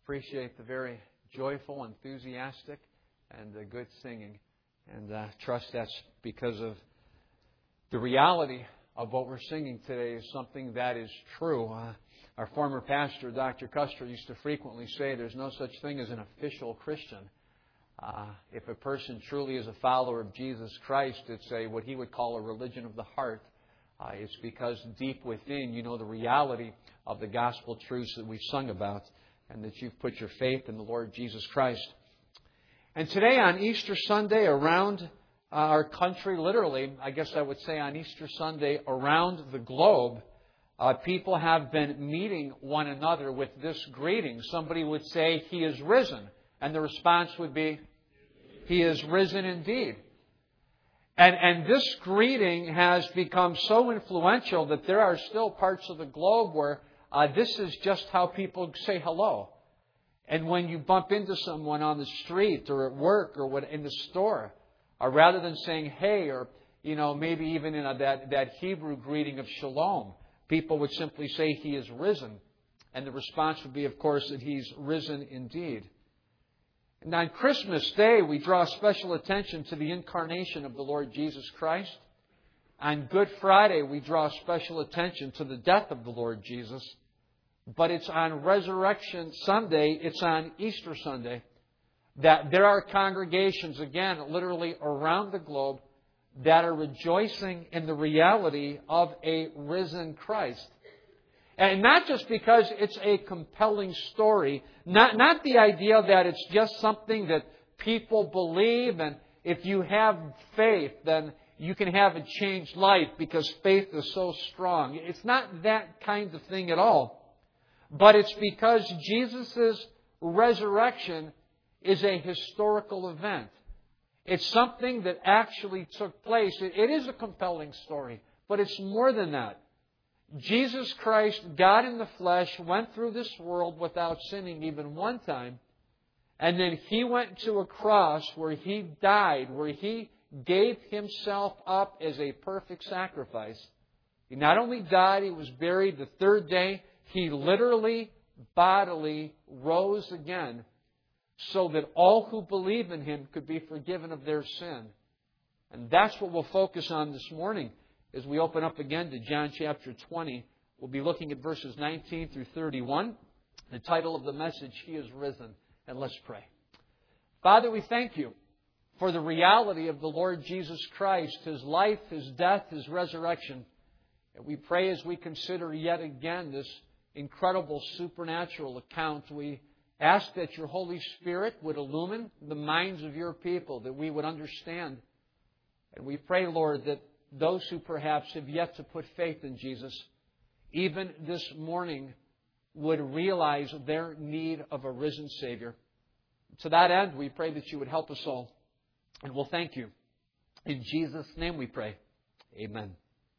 appreciate the very joyful, enthusiastic, and good singing. And trust that's because of the reality of what we're singing today is something that is true. Our former pastor, Dr. Custer, used to frequently say there's no such thing as an official Christian. If a person truly is a follower of Jesus Christ, it's what he would call a religion of the heart. It's because deep within you know the reality of the gospel truths that we've sung about and that you've put your faith in the Lord Jesus Christ. And today on Easter Sunday around our country, literally, I guess I would say on Easter Sunday around the globe, people have been meeting one another with this greeting. Somebody would say, "He is risen." And the response would be, "He is risen indeed." And this greeting has become so influential that there are still parts of the globe where this is just how people say hello. And when you bump into someone on the street or at work or in the store, rather than saying hey or maybe even in that Hebrew greeting of shalom, people would simply say "He is risen." And the response would be, of course, that He's risen indeed. And on Christmas Day, we draw special attention to the incarnation of the Lord Jesus Christ. On Good Friday, we draw special attention to the death of the Lord Jesus. But it's on Resurrection Sunday, it's on Easter Sunday, that there are congregations, again, literally around the globe, that are rejoicing in the reality of a risen Christ. And not just because it's a compelling story, not the idea that it's just something that people believe, and if you have faith, then you can have a changed life because faith is so strong. It's not that kind of thing at all. But it's because Jesus' resurrection is a historical event. It's something that actually took place. It is a compelling story, but it's more than that. Jesus Christ, God in the flesh, went through this world without sinning even one time. And then He went to a cross where He died, where He gave Himself up as a perfect sacrifice. He not only died, He was buried. The third day, He literally, bodily rose again so that all who believe in Him could be forgiven of their sin. And that's what we'll focus on this morning. As we open up again to John chapter 20, we'll be looking at verses 19 through 31. The title of the message, "He is risen." And let's pray. Father, we thank You for the reality of the Lord Jesus Christ, His life, His death, His resurrection. And we pray as we consider yet again this incredible supernatural account, we ask that Your Holy Spirit would illumine the minds of Your people, that we would understand. And we pray, Lord, that those who perhaps have yet to put faith in Jesus, even this morning, would realize their need of a risen Savior. To that end, we pray that You would help us all. And we'll thank You. In Jesus' name we pray. Amen.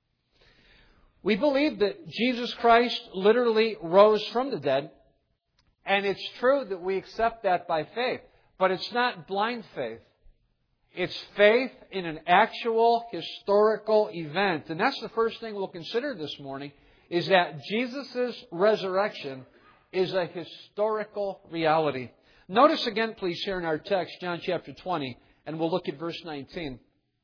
We believe that Jesus Christ literally rose from the dead. And it's true that we accept that by faith. But it's not blind faith. It's faith in an actual historical event. And that's the first thing we'll consider this morning, is that Jesus' resurrection is a historical reality. Notice again, please, here in our text, John chapter 20, and we'll look at verse 19.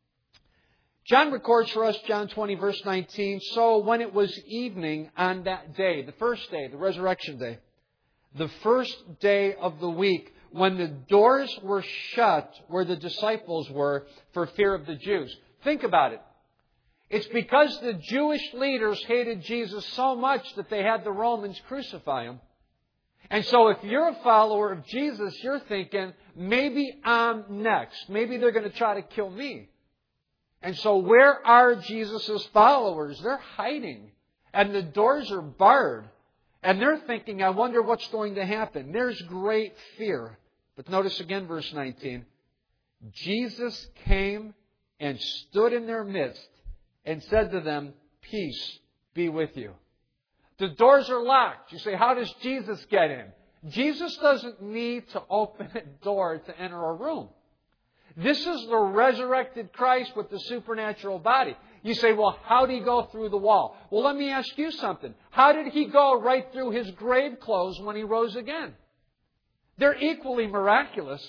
John records for us, John 20, verse 19, "So when it was evening on that day," the first day, the resurrection day, the first day of the week, when the doors were shut where the disciples were for fear of the Jews. Think about it. It's because the Jewish leaders hated Jesus so much that they had the Romans crucify Him. And so if you're a follower of Jesus, you're thinking, maybe I'm next. Maybe they're going to try to kill me. And so where are Jesus' followers? They're hiding. And the doors are barred. And they're thinking, I wonder what's going to happen. There's great fear. But notice again verse 19. Jesus came and stood in their midst and said to them, "Peace be with you." The doors are locked. You say, how does Jesus get in? Jesus doesn't need to open a door to enter a room. This is the resurrected Christ with the supernatural body. You say, well, how did He go through the wall? Well, let me ask you something. How did He go right through His grave clothes when He rose again? They're equally miraculous.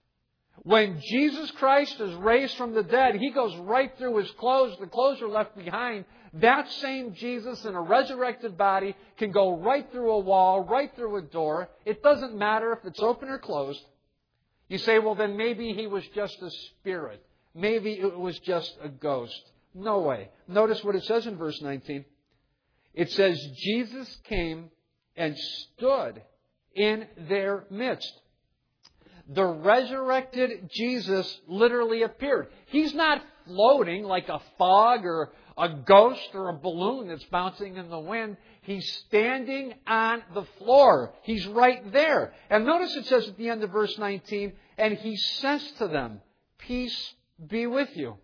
When Jesus Christ is raised from the dead, He goes right through His clothes. The clothes are left behind. That same Jesus in a resurrected body can go right through a wall, right through a door. It doesn't matter if it's open or closed. You say, well, then maybe He was just a spirit. Maybe it was just a ghost. No way. Notice what it says in verse 19. It says, Jesus came and stood in their midst. The resurrected Jesus literally appeared. He's not floating like a fog or a ghost or a balloon that's bouncing in the wind. He's standing on the floor. He's right there. And notice it says at the end of verse 19, and He says to them, peace be with you.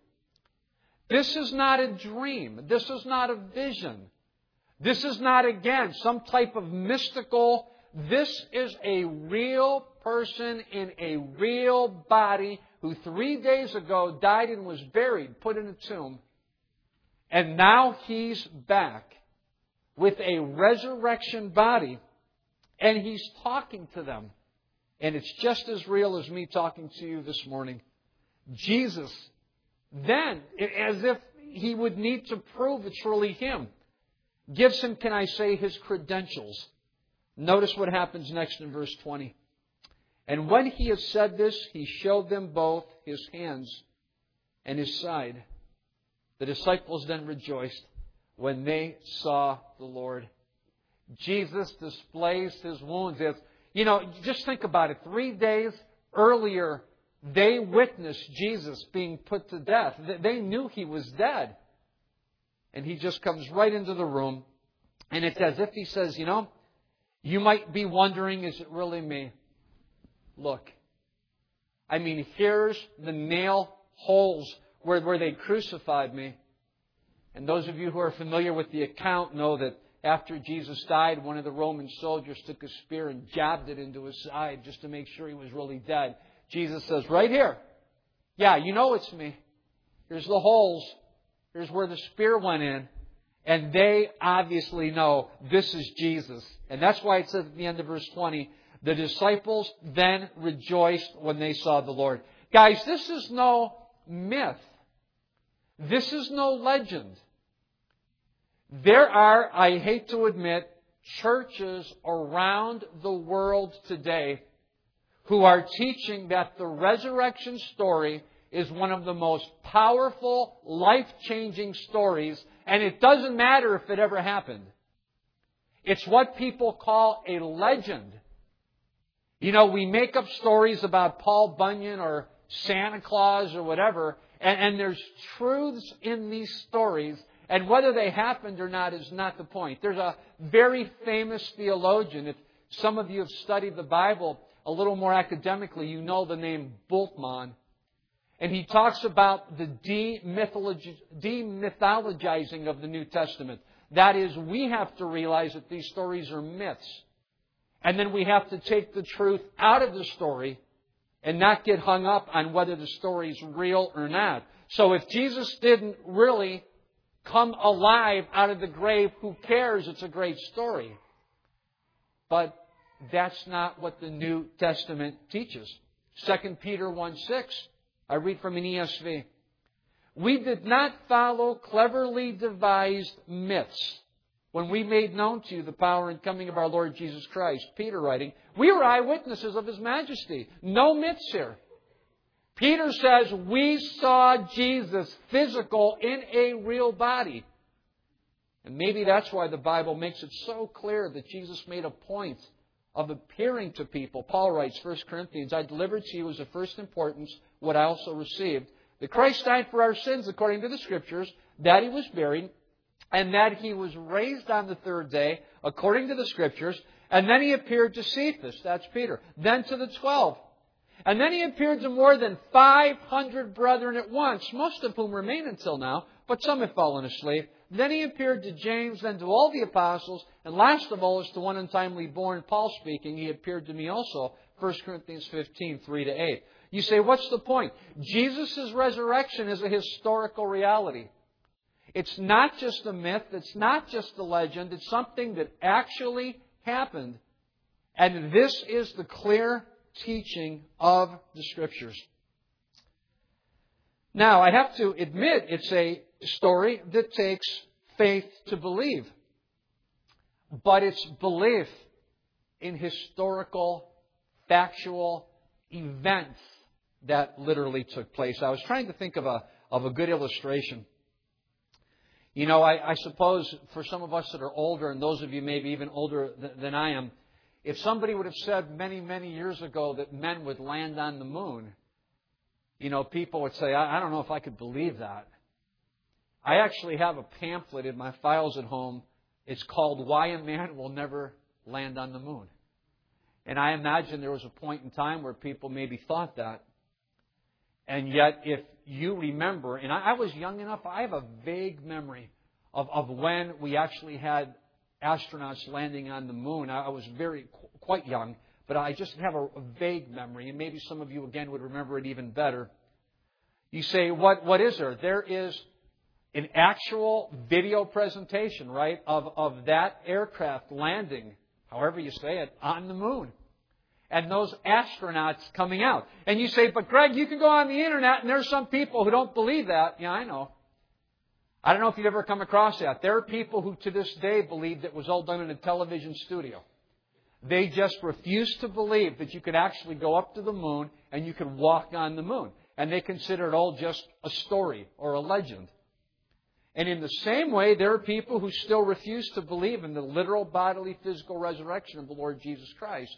This is not a dream. This is not a vision. This is not, again, some type of mystical. This is a real person in a real body who 3 days ago died and was buried, put in a tomb. And now He's back with a resurrection body. And He's talking to them. And it's just as real as me talking to you this morning. Jesus, then, as if He would need to prove it's really Him, gives him, can I say, his credentials. Notice what happens next in verse 20. And when He had said this, He showed them both His hands and His side. The disciples then rejoiced when they saw the Lord. Jesus displays His wounds. Just think about it. 3 days earlier, they witnessed Jesus being put to death. They knew He was dead. And He just comes right into the room. And it's as if He says, you might be wondering, is it really me? Look. Here's the nail holes where they crucified me. And those of you who are familiar with the account know that after Jesus died, one of the Roman soldiers took a spear and jabbed it into His side just to make sure he was really dead. Jesus says, right here. Yeah, it's me. Here's the holes. Here's where the spear went in. And they obviously know this is Jesus. And that's why it says at the end of verse 20, the disciples then rejoiced when they saw the Lord. Guys, this is no myth. This is no legend. There are, I hate to admit, churches around the world today who are teaching that the resurrection story is one of the most powerful, life-changing stories, and it doesn't matter if it ever happened. It's what people call a legend. We make up stories about Paul Bunyan or Santa Claus or whatever, and there's truths in these stories, and whether they happened or not is not the point. There's a very famous theologian. If some of you have studied the Bible a little more academically, you know the name Bultmann. And he talks about the demythologizing of the New Testament. That is, we have to realize that these stories are myths. And then we have to take the truth out of the story and not get hung up on whether the story is real or not. So if Jesus didn't really come alive out of the grave, who cares? It's a great story. But that's not what the New Testament teaches. 2 Peter 1:6. I read from an ESV. We did not follow cleverly devised myths when we made known to you the power and coming of our Lord Jesus Christ. Peter writing, we were eyewitnesses of His majesty. No myths here. Peter says we saw Jesus physical in a real body. And maybe that's why the Bible makes it so clear that Jesus made a point of appearing to people. Paul writes, 1 Corinthians, I delivered to you as of first importance what I also received. That Christ died for our sins according to the Scriptures, that He was buried, and that He was raised on the third day according to the Scriptures, and then He appeared to Cephas, that's Peter, then to the 12. And then He appeared to more than 500 brethren at once, most of whom remain until now, but some have fallen asleep. Then He appeared to James, then to all the apostles, and last of all, as to one untimely born, Paul speaking, He appeared to me also. 1 Corinthians 15, 3-8. You say, what's the point? Jesus' resurrection is a historical reality. It's not just a myth. It's not just a legend. It's something that actually happened. And this is the clear teaching of the Scriptures. Now, I have to admit, it's a story that takes faith to believe. But it's belief in historical, factual events that literally took place. I was trying to think of a good illustration. You know, I suppose for some of us that are older, and those of you maybe even older than I am, if somebody would have said many, many years ago that men would land on the moon, you know, people would say, I don't know if I could believe that. I actually have a pamphlet in my files at home. It's called Why a Man Will Never Land on the Moon. And I imagine there was a point in time where people maybe thought that. And yet, if you remember, and I was young enough, I have a vague memory of when we actually had astronauts landing on the moon. I was quite young, but I just have a vague memory, and maybe some of you, again, would remember it even better. You say, what is there? There is an actual video presentation, right, of that aircraft landing, however you say it, on the moon. And those astronauts coming out. And you say, but Greg, you can go on the internet and there's some people who don't believe that. Yeah, I know. I don't know if you've ever come across that. There are people who to this day believe that was all done in a television studio. They just refuse to believe that you could actually go up to the moon and you could walk on the moon. And they consider it all just a story or a legend. And in the same way, there are people who still refuse to believe in the literal bodily physical resurrection of the Lord Jesus Christ.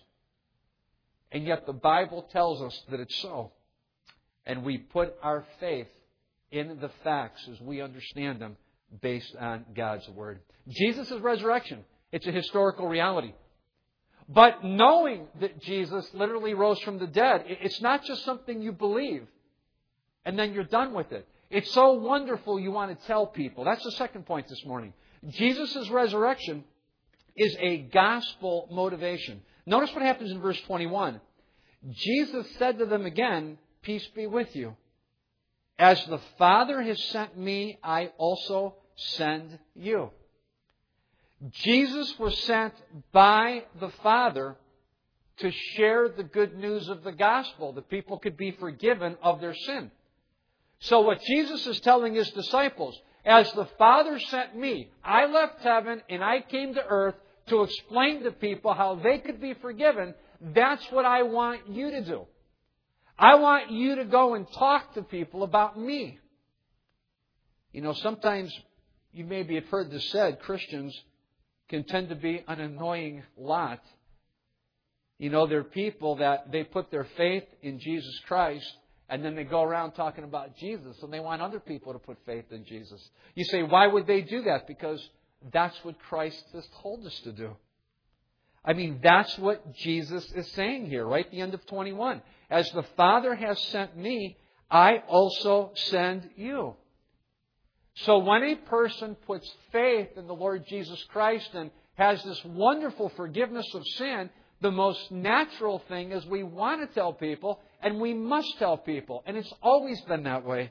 And yet the Bible tells us that it's so. And we put our faith in the facts as we understand them based on God's Word. Jesus' resurrection, it's a historical reality. But knowing that Jesus literally rose from the dead, it's not just something you believe and then you're done with it. It's so wonderful you want to tell people. That's the second point this morning. Jesus' resurrection is a gospel motivation. Notice what happens in verse 21. Jesus said to them again, peace be with you. As the Father has sent me, I also send you. Jesus was sent by the Father to share the good news of the gospel, that people could be forgiven of their sin. So what Jesus is telling His disciples, as the Father sent me, I left heaven and I came to earth to explain to people how they could be forgiven. That's what I want you to do. I want you to go and talk to people about me. You know, sometimes you maybe have heard this said, Christians can tend to be an annoying lot. You know, there are people that they put their faith in Jesus Christ and then they go around talking about Jesus and they want other people to put faith in Jesus. You say, why would they do that? Because that's what Christ has told us to do. I mean, that's what Jesus is saying here, right at the end of 21. As the Father has sent me, I also send you. So when a person puts faith in the Lord Jesus Christ and has this wonderful forgiveness of sin, the most natural thing is we want to tell people, and we must tell people. And it's always been that way.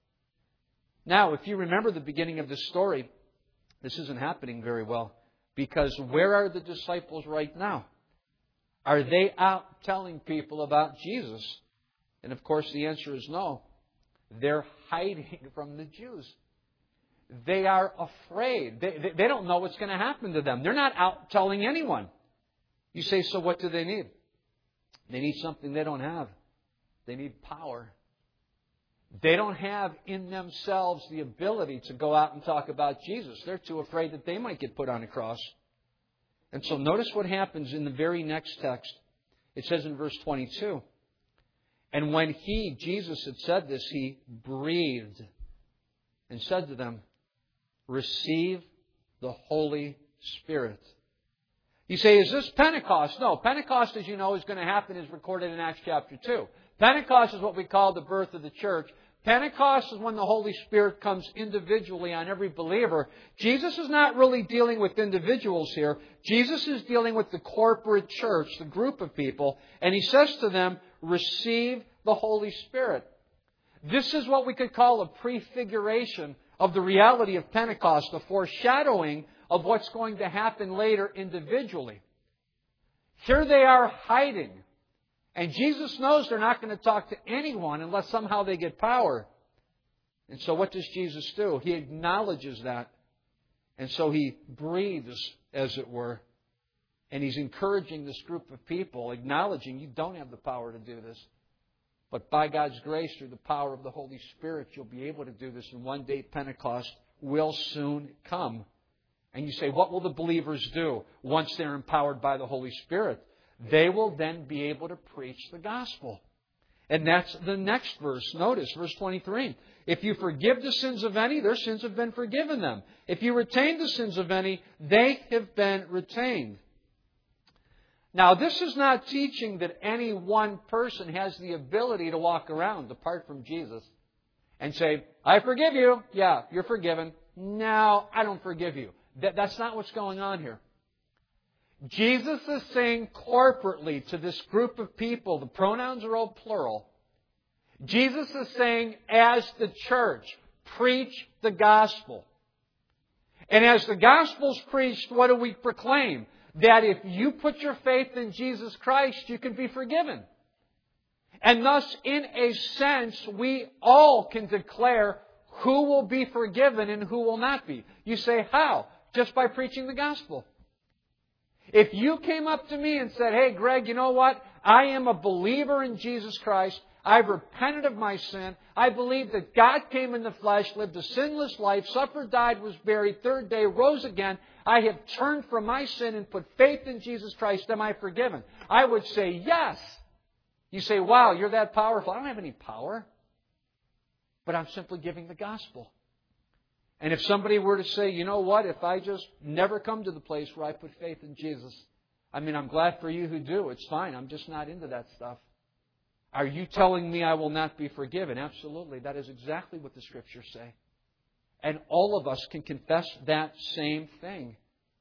Now, if you remember the beginning of this story, this isn't happening very well. Because where are the disciples right now? Are they out telling people about Jesus? And of course the answer is no. They're hiding from the Jews. They are afraid. They don't know what's going to happen to them. They're not out telling anyone. You say, so what do they need? They need something they don't have. They need power. They don't have in themselves the ability to go out and talk about Jesus. They're too afraid that they might get put on a cross. And so notice what happens in the very next text. It says in verse 22, and when Jesus had said this, He breathed and said to them, receive the Holy Spirit. You say, is this Pentecost? No, Pentecost, as you know, is going to happen, is recorded in Acts chapter 2. Pentecost is what we call the birth of the church. Pentecost is when the Holy Spirit comes individually on every believer. Jesus is not really dealing with individuals here. Jesus is dealing with the corporate church, the group of people. And He says to them, receive the Holy Spirit. This is what we could call a prefiguration of the reality of Pentecost, a foreshadowing of what's going to happen later individually. Here they are hiding. And Jesus knows they're not going to talk to anyone unless somehow they get power. And so what does Jesus do? He acknowledges that. And so He breathes, as it were. And He's encouraging this group of people, acknowledging you don't have the power to do this. But by God's grace, through the power of the Holy Spirit, you'll be able to do this. And one day Pentecost will soon come. And you say, what will the believers do once they're empowered by the Holy Spirit? They will then be able to preach the gospel. And that's the next verse. Notice, verse 23. If you forgive the sins of any, their sins have been forgiven them. If you retain the sins of any, they have been retained. Now, this is not teaching that any one person has the ability to walk around apart from Jesus and say, I forgive you. Yeah, you're forgiven. No, I don't forgive you. That's not what's going on here. Jesus is saying corporately to this group of people, the pronouns are all plural. Jesus is saying, as the church, preach the gospel. And as the gospel's preached, what do we proclaim? That if you put your faith in Jesus Christ, you can be forgiven. And thus, in a sense, we all can declare who will be forgiven and who will not be. You say, how? Just by preaching the gospel. If you came up to me and said, hey, Greg, you know what? I am a believer in Jesus Christ. I've repented of my sin. I believe that God came in the flesh, lived a sinless life, suffered, died, was buried, third day, rose again. I have turned from my sin and put faith in Jesus Christ. Am I forgiven? I would say yes. You say, wow, you're that powerful. I don't have any power. But I'm simply giving the gospel. And if somebody were to say, you know what, if I just never come to the place where I put faith in Jesus, I'm glad for you who do. It's fine. I'm just not into that stuff. Are you telling me I will not be forgiven? Absolutely. That is exactly what the Scriptures say. And all of us can confess that same thing.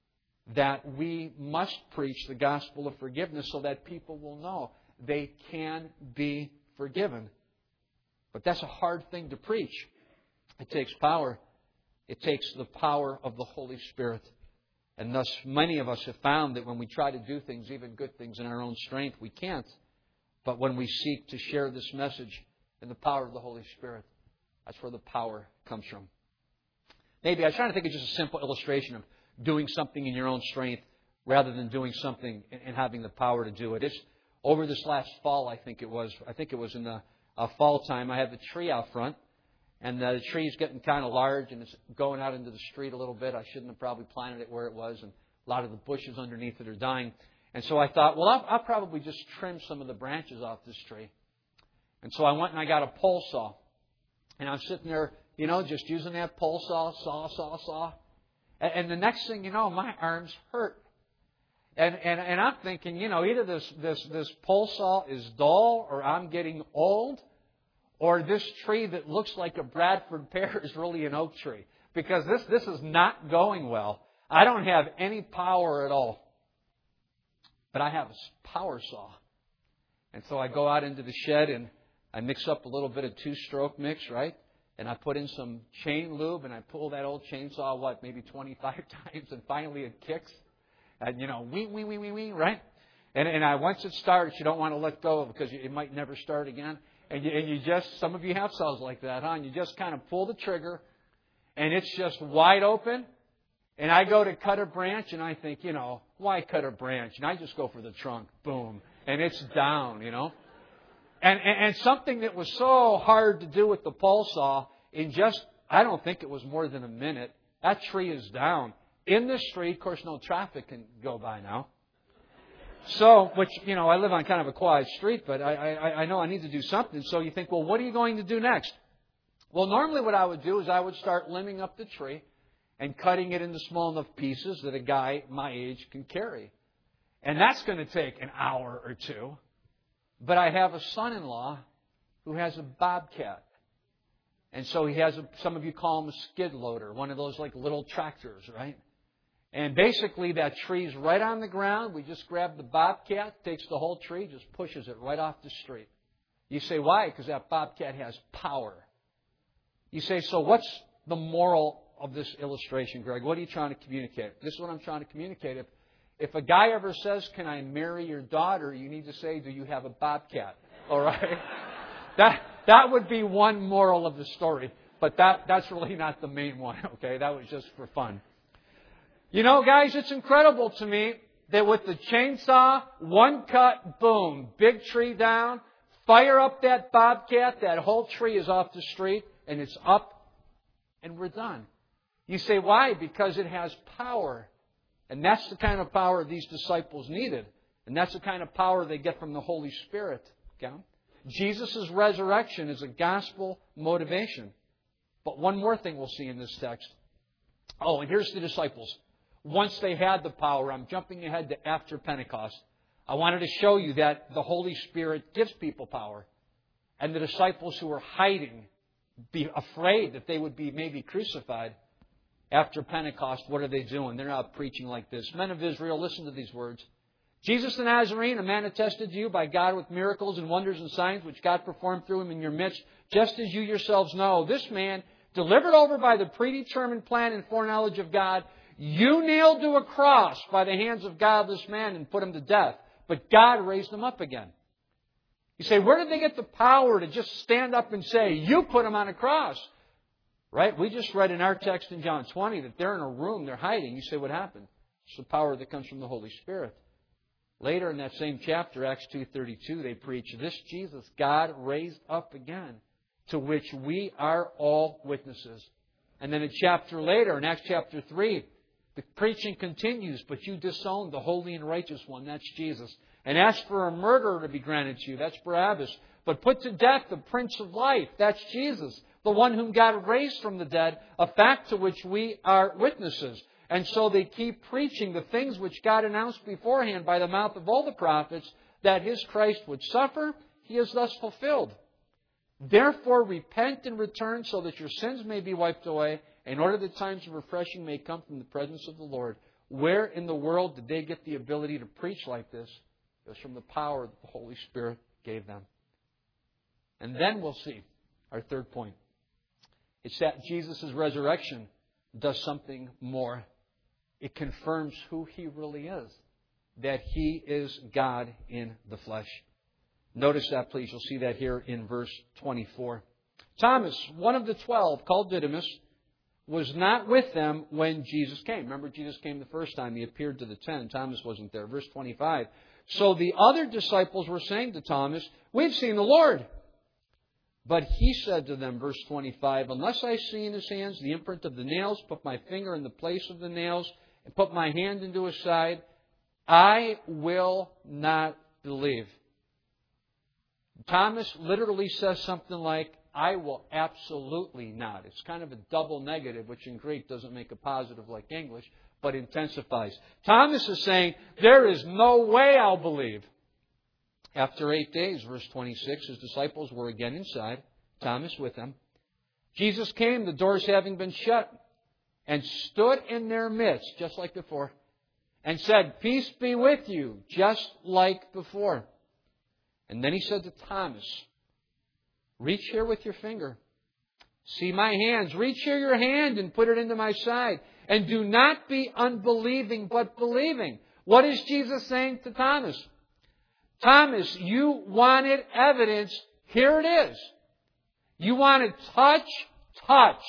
That we must preach the gospel of forgiveness so that people will know they can be forgiven. But that's a hard thing to preach. It takes power. It takes the power of the Holy Spirit. And thus many of us have found that when we try to do things, even good things in our own strength, we can't. But when we seek to share this message in the power of the Holy Spirit, that's where the power comes from. Maybe I was trying to think of just a simple illustration of doing something in your own strength rather than doing something and having the power to do it. It's over this last fall, I think it was in the fall time, I had the tree out front. And the tree's getting kind of large and it's going out into the street a little bit. I shouldn't have probably planted it where it was. And a lot of the bushes underneath it are dying. And so I thought, well, I'll probably just trim some of the branches off this tree. And so I went and I got a pole saw. And I'm sitting there, just using that pole saw. And the next thing you know, my arms hurt. And I'm thinking, either this pole saw is dull or I'm getting old. Or this tree that looks like a Bradford pear is really an oak tree. Because this is not going well. I don't have any power at all. But I have a power saw. And so I go out into the shed and I mix up a little bit of 2-stroke mix, right? And I put in some chain lube and I pull that old chainsaw, maybe 25 times. And finally it kicks. And, wee, right? And once it starts, you don't want to let go because it might never start again. And you just, some of you have saws like that, huh? And you just kind of pull the trigger and it's just wide open. And I go to cut a branch and I think, why cut a branch? And I just go for the trunk. Boom. And it's down, And something that was so hard to do with the pole saw, I don't think it was more than a minute, that tree is down. In the street, of course, no traffic can go by now. So, I live on kind of a quiet street, but I know I need to do something. So you think, well, what are you going to do next? Well, normally what I would do is I would start limbing up the tree and cutting it into small enough pieces that a guy my age can carry. And that's going to take an hour or two. But I have a son-in-law who has a bobcat. And so he has, some of you call him a skid loader, one of those like little tractors, right? And basically that tree's right on the ground. We just grab the bobcat, takes the whole tree, just pushes it right off the street. You say, why? Because that bobcat has power. You say, so what's the moral of this illustration, Greg? What are you trying to communicate? This is what I'm trying to communicate. If a guy ever says, "Can I marry your daughter?" you need to say, "Do you have a bobcat?" All right? That would be one moral of the story. But that's really not the main one, okay? That was just for fun. You know, guys, it's incredible to me that with the chainsaw, one cut, boom, big tree down, fire up that bobcat, that whole tree is off the street, and it's up, and we're done. You say, why? Because it has power. And that's the kind of power these disciples needed. And that's the kind of power they get from the Holy Spirit. Okay? Jesus' resurrection is a gospel motivation. But one more thing we'll see in this text. Oh, and here's the disciples. Once they had the power, I'm jumping ahead to after Pentecost. I wanted to show you that the Holy Spirit gives people power. And the disciples who were hiding, be afraid that they would be maybe crucified after Pentecost, what are they doing? They're out preaching like this. Men of Israel, listen to these words. Jesus the Nazarene, a man attested to you by God with miracles and wonders and signs which God performed through him in your midst, just as you yourselves know. This man, delivered over by the predetermined plan and foreknowledge of God, you nailed to a cross by the hands of godless man and put him to death. But God raised him up again. You say, where did they get the power to just stand up and say, you put him on a cross? Right? We just read in our text in John 20 that they're in a room, they're hiding. You say, what happened? It's the power that comes from the Holy Spirit. Later in that same chapter, Acts 2:32, they preach, this Jesus God raised up again, to which we are all witnesses. And then a chapter later, in Acts chapter 3, the preaching continues, but you disowned the holy and righteous one, that's Jesus, and asked for a murderer to be granted to you, that's Barabbas, but put to death the Prince of Life, that's Jesus, the one whom God raised from the dead, a fact to which we are witnesses. And so they keep preaching the things which God announced beforehand by the mouth of all the prophets, that His Christ would suffer. He is thus fulfilled. Therefore repent and return so that your sins may be wiped away, in order that times of refreshing may come from the presence of the Lord. Where in the world did they get the ability to preach like this? It was from the power that the Holy Spirit gave them. And then we'll see our third point. It's that Jesus' resurrection does something more. It confirms who He really is. That He is God in the flesh. Notice that, please. You'll see that here in verse 24. Thomas, one of the 12, called Didymus, was not with them when Jesus came. Remember, Jesus came the first time. He appeared to the 10. Thomas wasn't there. Verse 25. So the other disciples were saying to Thomas, we've seen the Lord. But He said to them, verse 25, unless I see in His hands the imprint of the nails, put my finger in the place of the nails, and put my hand into His side, I will not believe. Thomas literally says something like, I will absolutely not. It's kind of a double negative, which in Greek doesn't make a positive like English, but intensifies. Thomas is saying, there is no way I'll believe. After 8 days, verse 26, His disciples were again inside, Thomas with them. Jesus came, the doors having been shut, and stood in their midst, just like before, and said, peace be with you, just like before. And then He said to Thomas, reach here with your finger. See my hands. Reach here your hand and put it into my side. And do not be unbelieving, but believing. What is Jesus saying to Thomas? Thomas, you wanted evidence. Here it is. You wanted touch. Touch.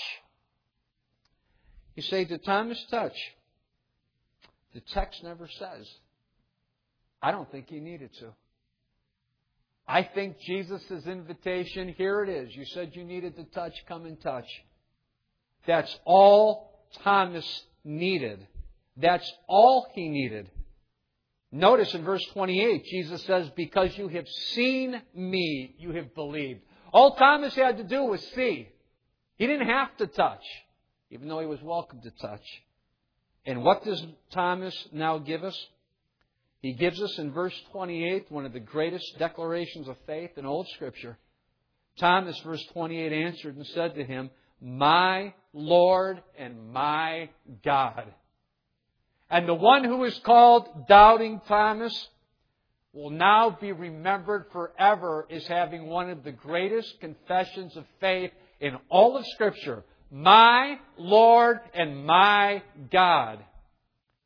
You say to Thomas, touch. The text never says. I don't think He needed to. I think Jesus' invitation, here it is. You said you needed to touch, come and touch. That's all Thomas needed. That's all he needed. Notice in verse 28, Jesus says, because you have seen me, you have believed. All Thomas had to do was see. He didn't have to touch, even though he was welcome to touch. And what does Thomas now give us? He gives us in verse 28 one of the greatest declarations of faith in all of Scripture. Thomas, verse 28, answered and said to Him, my Lord and my God. And the one who is called Doubting Thomas will now be remembered forever as having one of the greatest confessions of faith in all of Scripture. My Lord and my God.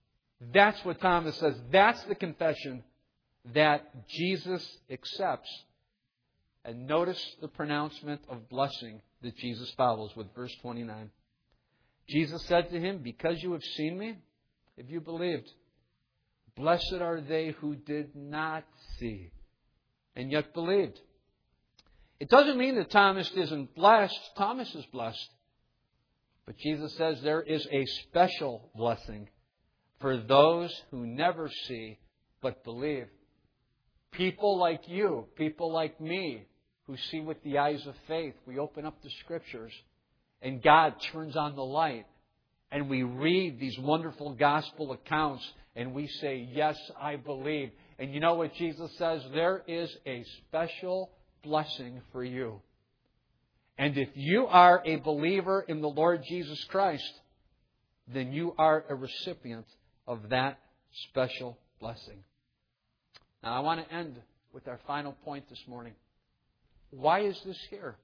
That's what Thomas says. That's the confession that Jesus accepts. And notice the pronouncement of blessing that Jesus follows with verse 29. Jesus said to him, because you have seen me, have you believed? Blessed are they who did not see and yet believed. It doesn't mean that Thomas isn't blessed. Thomas is blessed. But Jesus says there is a special blessing for those who never see but believe. People like you, people like me, who see with the eyes of faith. We open up the Scriptures and God turns on the light and we read these wonderful gospel accounts and we say, yes, I believe. And you know what Jesus says? There is a special blessing for you. And if you are a believer in the Lord Jesus Christ, then you are a recipient of that special blessing. Now, I want to end with our final point this morning. Why is this here?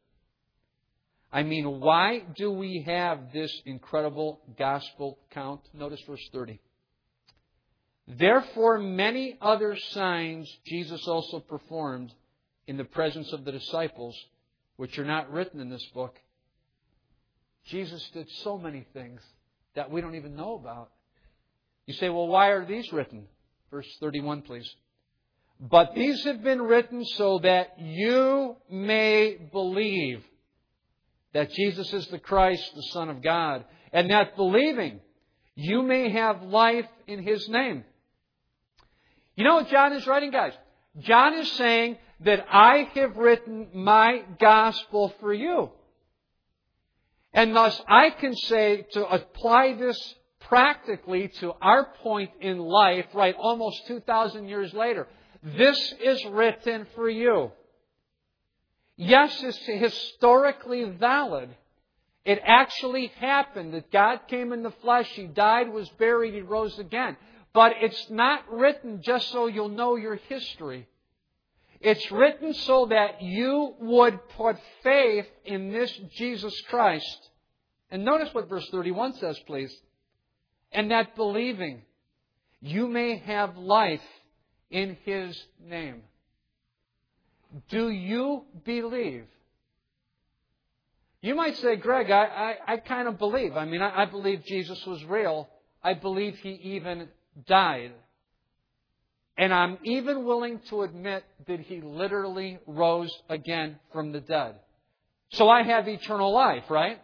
I mean, why do we have this incredible gospel account? Notice verse 30. Therefore, many other signs Jesus also performed in the presence of the disciples, which are not written in this book. Jesus did so many things that we don't even know about. You say, well, why are these written? Verse 31, please. But these have been written so that you may believe that Jesus is the Christ, the Son of God, and that believing you may have life in His name. You know what John is writing, guys? John is saying that I have written my gospel for you. And thus I can say, to apply this practically to our point in life, right, almost 2,000 years later, this is written for you. Yes, it's historically valid. It actually happened that God came in the flesh, He died, was buried, He rose again. But it's not written just so you'll know your history. It's written so that you would put faith in this Jesus Christ. And notice what verse 31 says, please. And that believing you may have life in His name. Do you believe? You might say, Greg, I kind of believe. I mean, I believe Jesus was real. I believe He even died. And I'm even willing to admit that He literally rose again from the dead. So I have eternal life, right?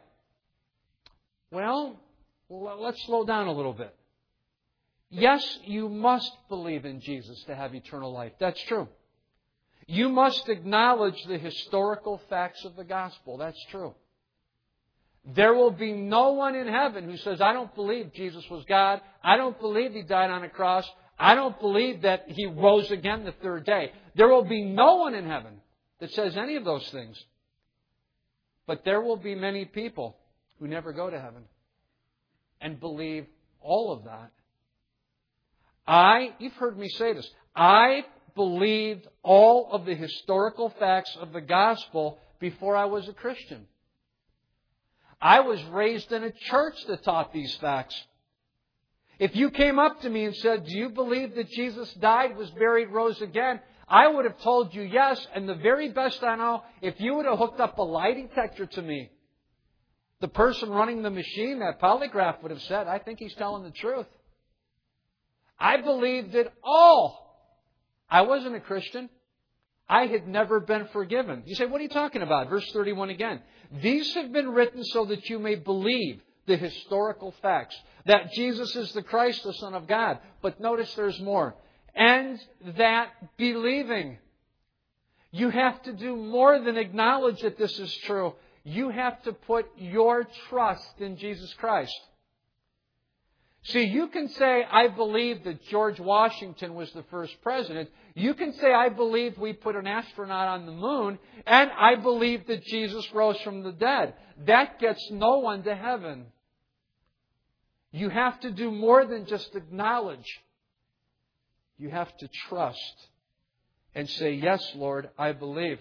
Well, let's slow down a little bit. Yes, you must believe in Jesus to have eternal life. That's true. You must acknowledge the historical facts of the gospel. That's true. There will be no one in heaven who says, I don't believe Jesus was God. I don't believe He died on a cross. I don't believe that He rose again the third day. There will be no one in heaven that says any of those things. But there will be many people who never go to heaven and believe all of that. You've heard me say this, I believed all of the historical facts of the gospel before I was a Christian. I was raised in a church that taught these facts. If you came up to me and said, do you believe that Jesus died, was buried, rose again? I would have told you yes, and the very best I know, if you would have hooked up a lie detector to me, the person running the machine, that polygraph, would have said, I think he's telling the truth. I believed it all. I wasn't a Christian. I had never been forgiven. You say, what are you talking about? Verse 31 again. These have been written so that you may believe the historical facts, that Jesus is the Christ, the Son of God. But notice there's more. And that believing. You have to do more than acknowledge that this is true. You have to put your trust in Jesus Christ. See, you can say, I believe that George Washington was the first president. You can say, I believe we put an astronaut on the moon. And I believe that Jesus rose from the dead. That gets no one to heaven. You have to do more than just acknowledge. You have to trust and say, yes, Lord, I believe.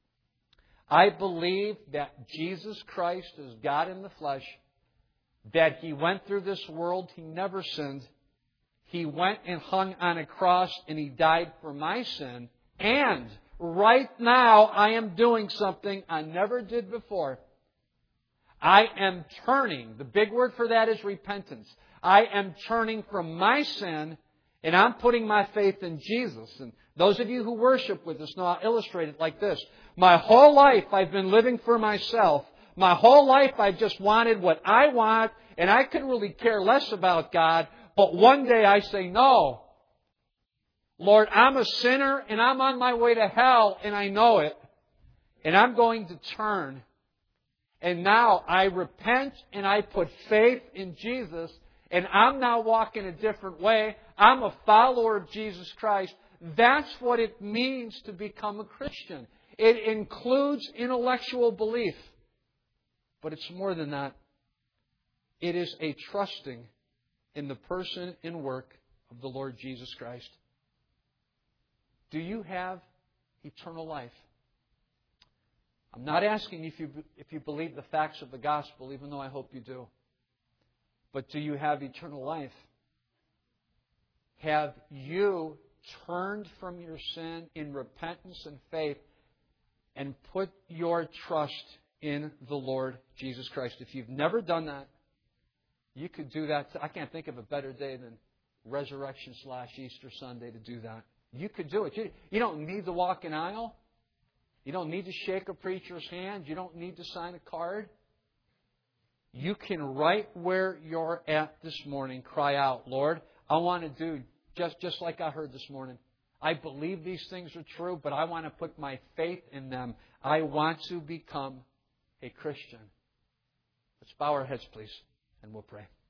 I believe that Jesus Christ is God in the flesh, that He went through this world, He never sinned. He went and hung on a cross and He died for my sin. And right now I am doing something I never did before. I am turning. The big word for that is repentance. I am turning from my sin and I'm putting my faith in Jesus. And those of you who worship with us know I'll illustrate it like this. My whole life I've been living for myself. My whole life I've just wanted what I want and I could really care less about God. But one day I say, no. Lord, I'm a sinner and I'm on my way to hell and I know it. And I'm going to turn. And now I repent and I put faith in Jesus. And I'm now walking a different way. I'm a follower of Jesus Christ. That's what it means to become a Christian. It includes intellectual belief. But it's more than that. It is a trusting in the person and work of the Lord Jesus Christ. Do you have eternal life? I'm not asking if you believe the facts of the gospel, even though I hope you do. But do you have eternal life? Have you turned from your sin in repentance and faith and put your trust in the Lord Jesus Christ? If you've never done that, you could do that. I can't think of a better day than Resurrection/Easter Sunday to do that. You could do it. You don't need to walk an aisle. You don't need to shake a preacher's hand. You don't need to sign a card. You can, right where you're at this morning, cry out, Lord, I want to do just like I heard this morning. I believe these things are true, but I want to put my faith in them. I want to become a Christian. Let's bow our heads, please, and we'll pray.